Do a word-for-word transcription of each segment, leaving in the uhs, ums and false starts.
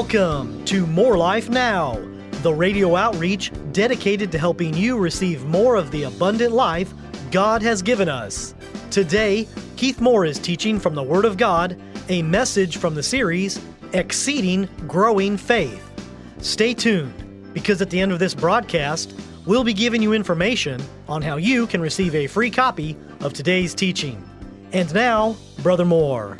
Welcome to More Life Now, the radio outreach dedicated to helping you receive more of the abundant life God has given us. Today, Keith Moore is teaching from the Word of God, a message from the series, Exceeding Growing Faith. Stay tuned, because at the end of this broadcast, we'll be giving you information on how you can receive a free copy of today's teaching. And now, Brother Moore.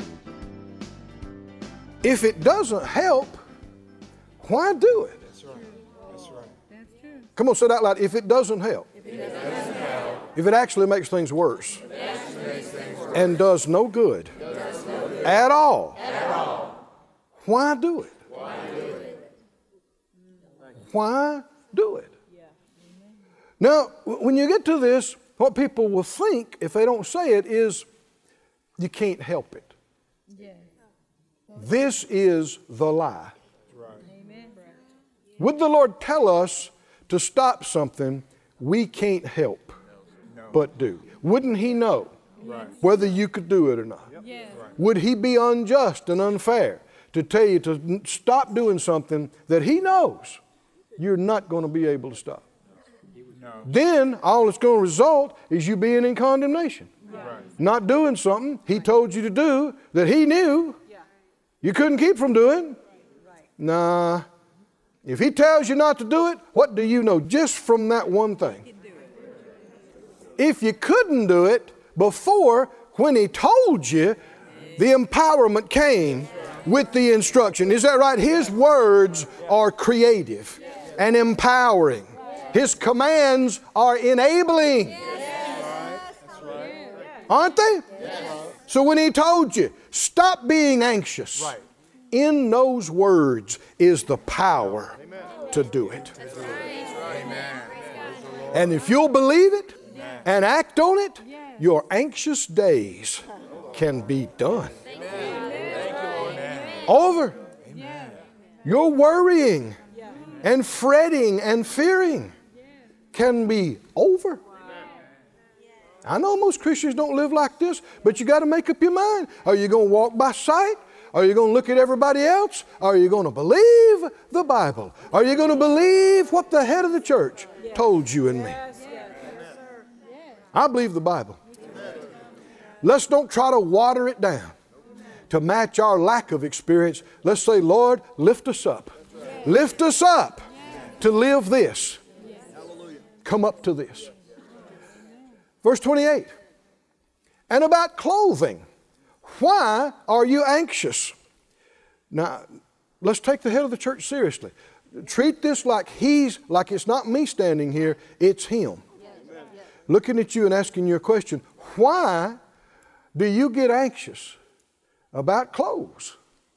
If it doesn't help, why do it? That's right. That's right. That's true. Come on, say that loud. If it doesn't help. If it doesn't help. If it actually makes things worse. If it actually makes things worse. And does no good. Does no good. At all. At all. Why do it? Why do it? Why do it? Now, when you get to this, what people will think, if they don't say it, is you can't help it. Yeah. This is the lie. Right. Amen. Would the Lord tell us to stop something we can't help No. but do? Wouldn't He know Right. whether you could do it or not? Yes. Would He be unjust and unfair to tell you to n- stop doing something that He knows you're not going to be able to stop? No. Then all it's going to result is you being in condemnation. Right. Not doing something He told you to do that He knew you couldn't keep from doing. Nah. If He tells you not to do it, what do you know just from that one thing? If you couldn't do it before, when He told you, the empowerment came with the instruction. Is that right? His words are creative and empowering. His commands are enabling. Aren't they? So when He told you, stop being anxious, Right. in those words is the power to do it. Amen. And if you'll believe it and act on it, your anxious days can be done. Over. Your worrying and fretting and fearing can be over. I know most Christians don't live like this, but you got to make up your mind. Are you going to walk by sight? Are you going to look at everybody else? Are you going to believe the Bible? Are you going to believe what the head of the church told you and me? I believe the Bible. Let's don't try to water it down to match our lack of experience. Let's say, Lord, lift us up. Lift us up to live this. Come up to this. Verse twenty-eight. And about clothing, why are you anxious? Now, let's take the head of the church seriously. Treat this like he's, like it's not me standing here, it's Him. Looking at you and asking you a question. Why do you get anxious about clothes?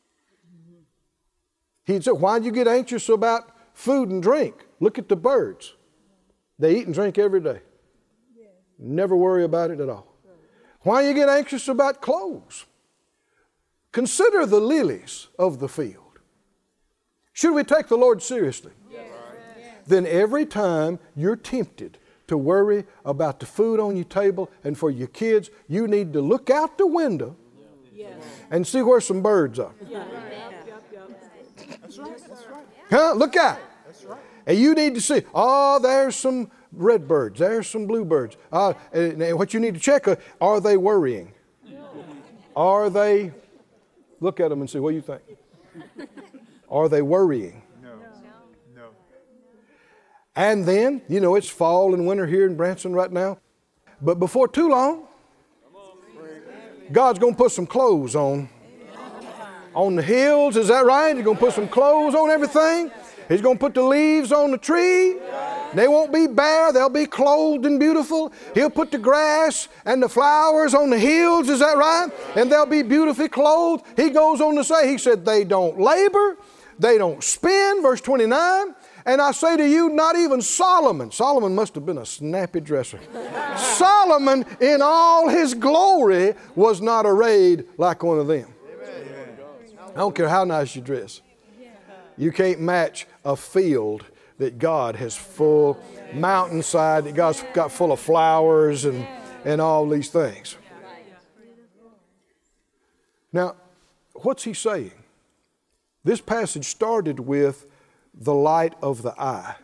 He'd say, why do you get anxious about food and drink? Look at the birds. They eat and drink every day. Never worry about it at all. Why you get anxious about clothes? Consider the lilies of the field. Should we take the Lord seriously? Yes. Then every time you're tempted to worry about the food on your table and for your kids, you need to look out the window and see where some birds are. That's right. That's right. Huh? Look out. That's right. And you need to see, oh, there's some red birds, there's some bluebirds. Uh, and, and what you need to check, uh, are they worrying? Are they, look at them and see, what do you think? Are they worrying? No. No. And then, you know, it's fall and winter here in Branson right now. But before too long, God's going to put some clothes on. On the hills, is that right? He's going to put some clothes on everything. He's going to put the leaves on the tree. They won't be bare. They'll be clothed and beautiful. He'll put the grass and the flowers on the hills. Is that right? And they'll be beautifully clothed. He goes on to say, he said, they don't labor. They don't spin. Verse twenty-nine. And I say to you, not even Solomon. Solomon must have been a snappy dresser. Solomon in all his glory was not arrayed like one of them. I don't care how nice you dress. You can't match a field that God has full, mountainside that God's got full of flowers and, and all these things. Now, what's he saying? This passage started with the light of the eye.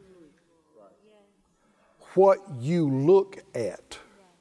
What you look at.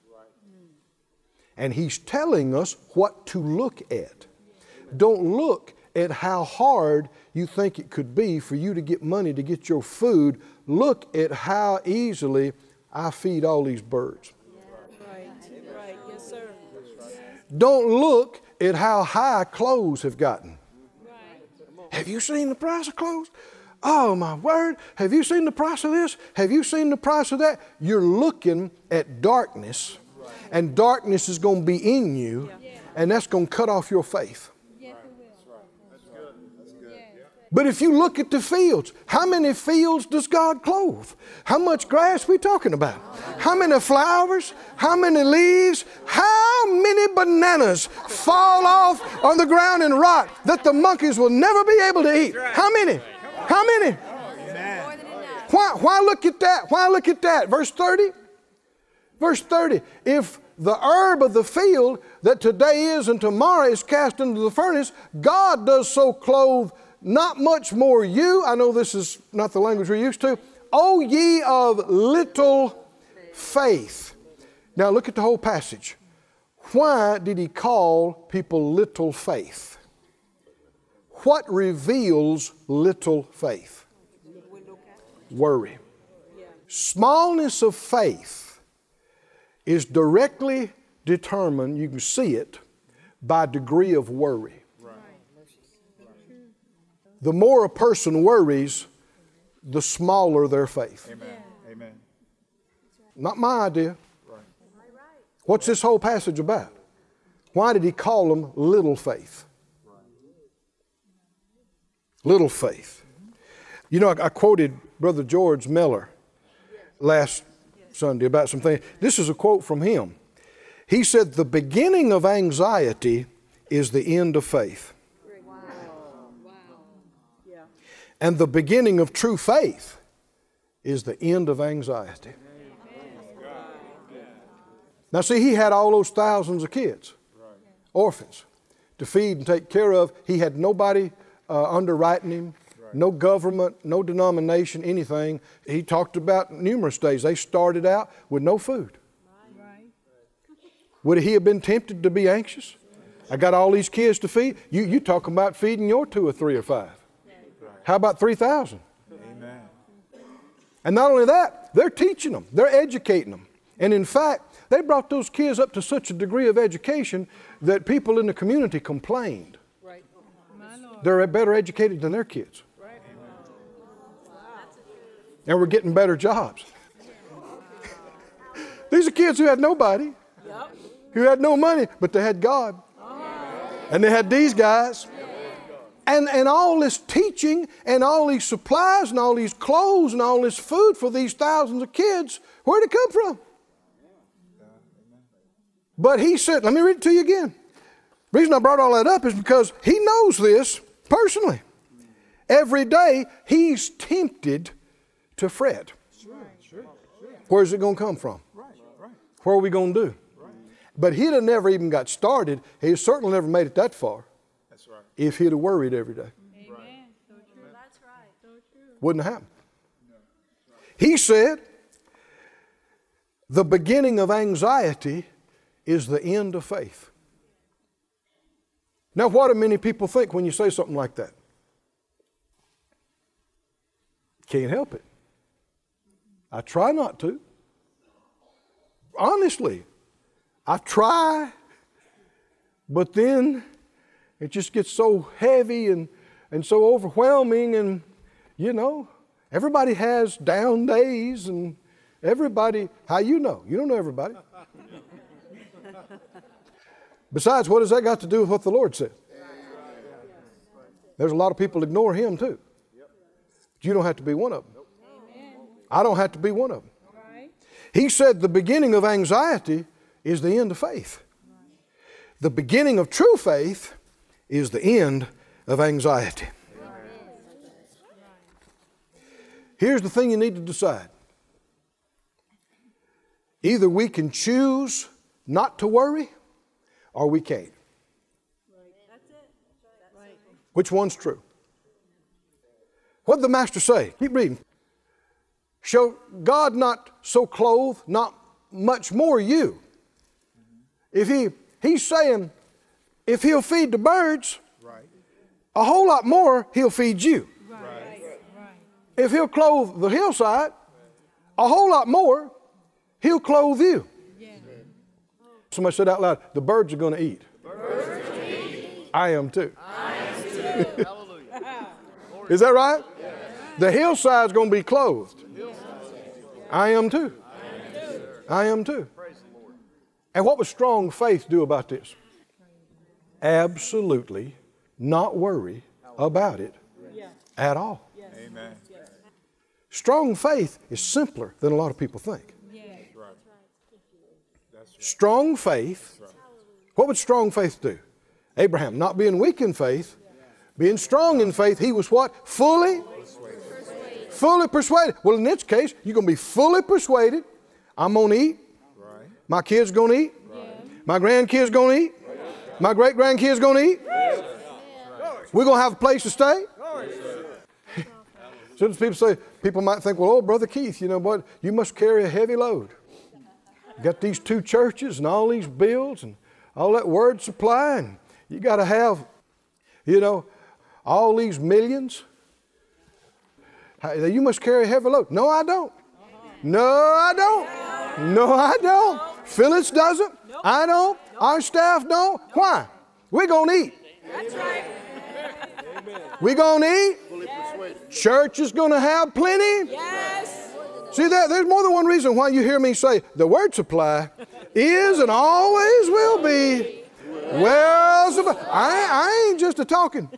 And he's telling us what to look at. Don't look at how hard you think it could be for you to get money to get your food. Look at how easily I feed all these birds. Right, right, yes, sir. Don't look at how high clothes have gotten. Have you seen the price of clothes? Oh, my word. Have you seen the price of this? Have you seen the price of that? You're looking at darkness, and darkness is going to be in you, and that's going to cut off your faith. But if you look at the fields, how many fields does God clothe? How much grass we talking about? How many flowers? How many leaves? How many bananas fall off on the ground and rot that the monkeys will never be able to eat? How many? How many? Why, why look at that? Why look at that? Verse thirty? Verse thirty. If the herb of the field that today is and tomorrow is cast into the furnace, God does so clothe not much more you. I know this is not the language we're used to. O ye of little faith. Now look at the whole passage. Why did he call people little faith? What reveals little faith? Worry. Smallness of faith is directly determined, you can see it, by degree of worry. The more a person worries, the smaller their faith. Amen. Amen. Not my idea. What's this whole passage about? Why did he call them little faith? Little faith. You know, I, I quoted Brother George Miller last Sunday about some things. This is a quote from him. He said, "The beginning of anxiety is the end of faith. And the beginning of true faith is the end of anxiety." Now see, he had all those thousands of kids, orphans, to feed and take care of. He had nobody uh, underwriting him, no government, no denomination, anything. He talked about numerous days. They started out with no food. Would he have been tempted to be anxious? I got all these kids to feed. You, you talking about feeding your two or three or five. How about three thousand? Amen. And not only that, they're teaching them. They're educating them. And in fact, they brought those kids up to such a degree of education that people in the community complained. Right. They're better educated than their kids. Right. And we're getting better jobs. These are kids who had nobody, Yep. who had no money, but they had God. And they had these guys. And, and all this teaching and all these supplies and all these clothes and all this food for these thousands of kids, where'd it come from? But he said, let me read it to you again. The reason I brought all that up is because he knows this personally. Every day he's tempted to fret. Where's it going to come from? What are we going to do? But he'd have never even got started. He certainly never made it that far. If he'd have worried every day. Amen. So true. That's right. So true. Wouldn't have happened. He said, the beginning of anxiety is the end of faith. Now, what do many people think when you say something like that? Can't help it. I try not to. Honestly, I try, but then it just gets so heavy and, and so overwhelming, and, you know, everybody has down days, and everybody, how you know? You don't know everybody. Besides, what has that got to do with what the Lord said? There's a lot of people ignore Him too. But you don't have to be one of them. I don't have to be one of them. He said the beginning of anxiety is the end of faith. The beginning of true faith is the end of anxiety. Here's the thing you need to decide. Either we can choose not to worry, or we can't. Which one's true? What did the Master say? Keep reading. Shall God not so clothe, not much more you? If he, he's saying, if he'll feed the birds, Right. a whole lot more he'll feed you. Right. If he'll clothe the hillside, a whole lot more he'll clothe you. Somebody said out loud, the birds are going to eat. Birds are eat. I am too. I am too. Hallelujah. Is that right? Yes. The hillside's going to be clothed. I am too. I am too. And what would strong faith do about this? Absolutely not worry about it at all. Amen. Strong faith is simpler than a lot of people think. Strong faith, what would strong faith do? Abraham, not being weak in faith, being strong in faith, he was what? Fully? Persuaded. Fully persuaded. Well, in this case, you're going to be fully persuaded. I'm going to eat. Right. My kids going to eat. Right. My grandkids going to eat. Right. My great-grandkids going to eat. Right. We're going to have a place to stay. Right. Sometimes people say, people might think, well, oh, Brother Keith, you know what? You must carry a heavy load. You got these two churches and all these bills and all that word supply, and you got to have, you know, all these millions. You must carry a heavy load. No, I don't. No, I don't. No, I don't. Phyllis doesn't. I don't. Our staff don't. Why? We're going to eat. That's right. We're going to eat. Church is going to have plenty. Yes. See, there, there's more than one reason why you hear me say the word supply is and always will be well supplied. I, I ain't just a talking.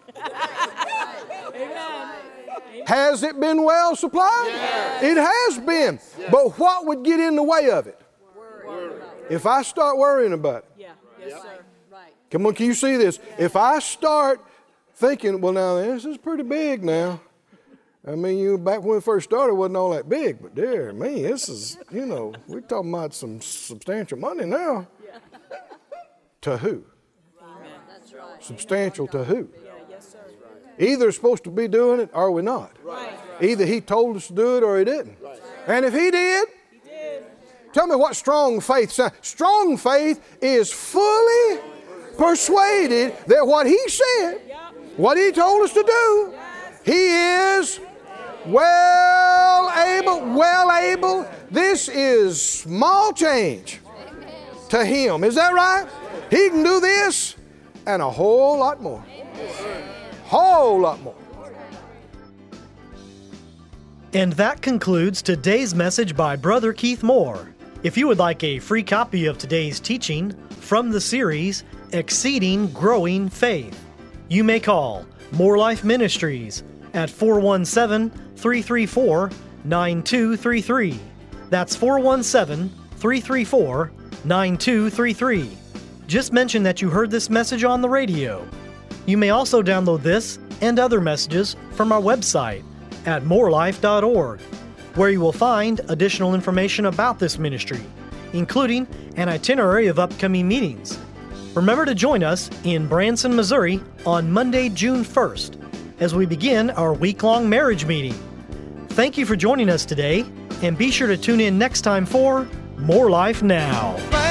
Has it been well supplied? Yes. It has been. Yes. But what would get in the way of it? Worry. If I start worrying about it. Yeah. Yes, sir. Right. Come on, can you see this? If I start thinking, well, now this is pretty big now. I mean, you back when we first started, it wasn't all that big, but dear me, this is, you know, we're talking about some substantial money now. Yeah. To who? Amen. That's right. Substantial to who? Yeah, yes, sir. Either we're supposed to be doing it or we're not. Right. Either he told us to do it or he didn't. Right. And if he did, he did. Tell me what strong faith sounds. Strong faith is fully persuaded that what he said, what he told us to do, he is well able, well able. This is small change to him. Is that right? He can do this and a whole lot more. Whole lot more. And that concludes today's message by Brother Keith Moore. If you would like a free copy of today's teaching from the series Exceeding Growing Faith, you may call More Life Ministries at four one seven, three three four, nine two three three. That's four one seven, three three four, nine two three three. Just mention that you heard this message on the radio. You may also download this and other messages from our website at more life dot org, where you will find additional information about this ministry, including an itinerary of upcoming meetings. Remember to join us in Branson, Missouri on Monday, June first, as we begin our week-long marriage meeting. Thank you for joining us today, and be sure to tune in next time for More Life Now.